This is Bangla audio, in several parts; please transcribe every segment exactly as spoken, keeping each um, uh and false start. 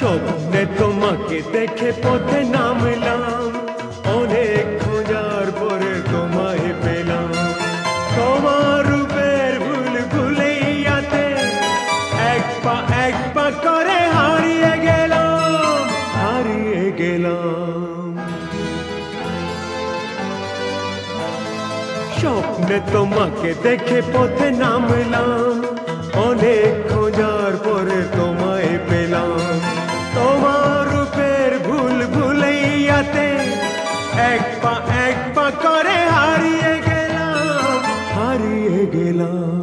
স্বপ্নে তোমাকে দেখে পথে নামলাম, অনেক খোঁজার পরে তোমায় পেলাম। তোমার রূপের ভুল ভুলাইয়াতে এক পা এক পা করে হারিয়ে গেলাম, হারিয়ে গেলাম। স্বপ্নে তোমাকে দেখে পথে নামলাম, অনেক খোঁজার পরে তোমায় পেলাম। তোমার রূপের ভুল ভুলাইয়াতে এক পা এক পা করে হারিয়ে গেলাম, হারিয়ে গেলাম।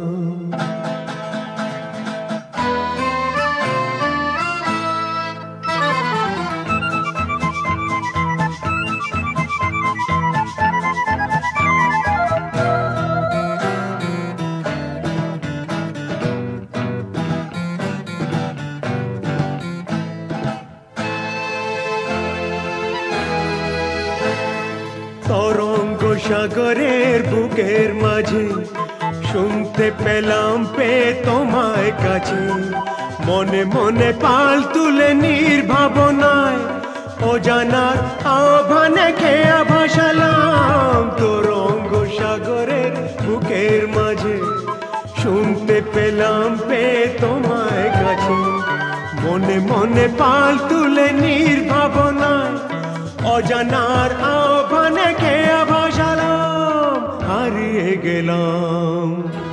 তরঙ্গ সাগরের বুকের মাঝে শুনতে পেলাম পে তোমায় কাছে, মনে মনে পাল তুলে নির্ভাবনায় অজানার আহ্বানে খেয়া ভাসালাম। তরঙ্গ সাগরের বুকের মাঝে শুনতে পেলাম পে তোমায় কাছে, মনে মনে পাল তুলে নির্ভাবনায় অজানার আহ্বানে খেয়া ভাসালাম, হারিয়ে গেলাম।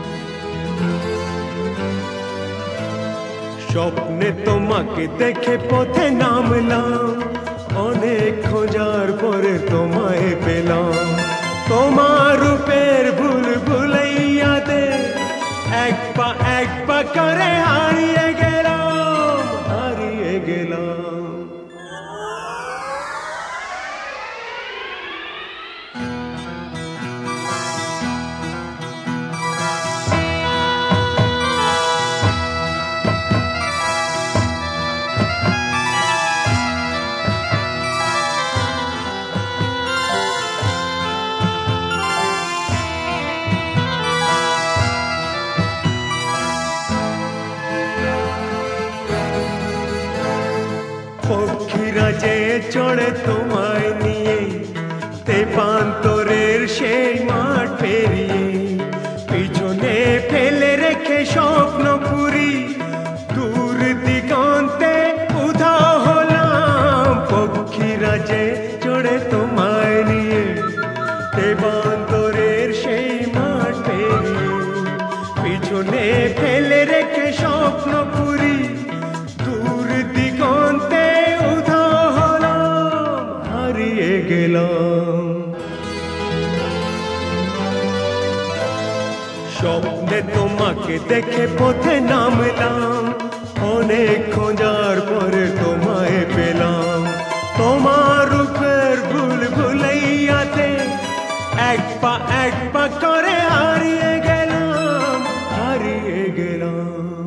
স্বপ্নে তোমাকে দেখে পথে নামলাম, অনেক খোঁজার পরে তোমায় পেলাম। তোমার রূপের ভুল ভুলাইয়াতে এক পা এক পা করে হারিয়ে গেলাম, হারিয়ে গেলাম। পক্ষীরা যে চড়ে তোমায় নিয়ে তেপান্তরের সেই মাঠ পেরিয়ে, পিছনে ফেলে রেখে স্বপ্নপুরী দূর দিগন্তে উধাও হলাম। পক্ষীরা যে চড়ে তোমায় নিয়ে তেপান্তরের সেই মাঠ পেরিয়ে, পিছনে ফেলে রেখে স্বপ্নপুরী দূর দিগন্তে উধাও হলাম, হারিয়ে গেলাম। স্বপ্নে তোমাকে দেখে পথে নামলাম, অনেক খোঁজার পরে তোমায় পেলাম। তোমার রূপের ভুল ভুলাইয়াতে এক পা এক পা করে হারিয়ে গেলাম, হারিয়ে গেলাম।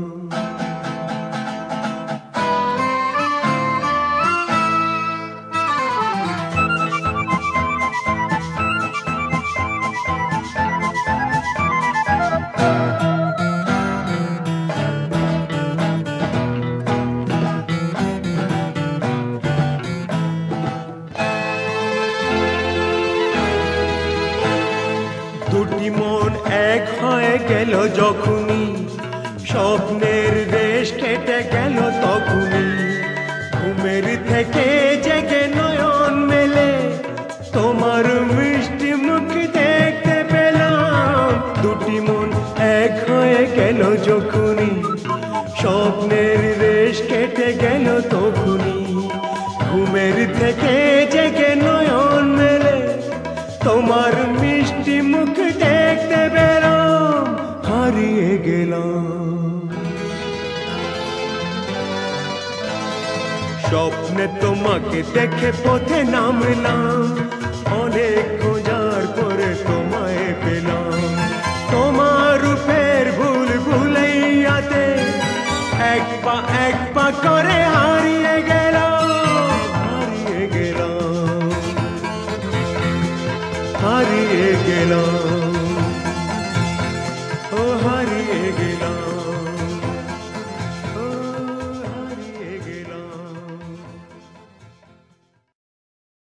দুটি মন এক হয়ে গেল যখনই, স্বপ্নের রেশ কেটে গেল তখনই। ঘুমের থেকে জেগে নয়ন মেলে তোমার মিষ্টি মুখ দেখতে পেলাম। দুটি মন এক হয়ে গেল যখনই, স্বপ্নের রেশ কেটে গেল তখনই। ঘুমের থেকে জেগে নয়ন মেলে তোমার মিষ্টি মুখ দেখতে পেলাম, হারিয়ে গেলাম। স্বপ্নে তোমাকে দেখে পথে নামলাম, অনেক খোঁজার পরে তোমায় পেলাম। তোমার রূপের ভুল ভুলাইয়াতে এক পা এক পা করে হারিয়ে গেলাম, হারিয়ে গেলাম, হারিয়ে গেলাম।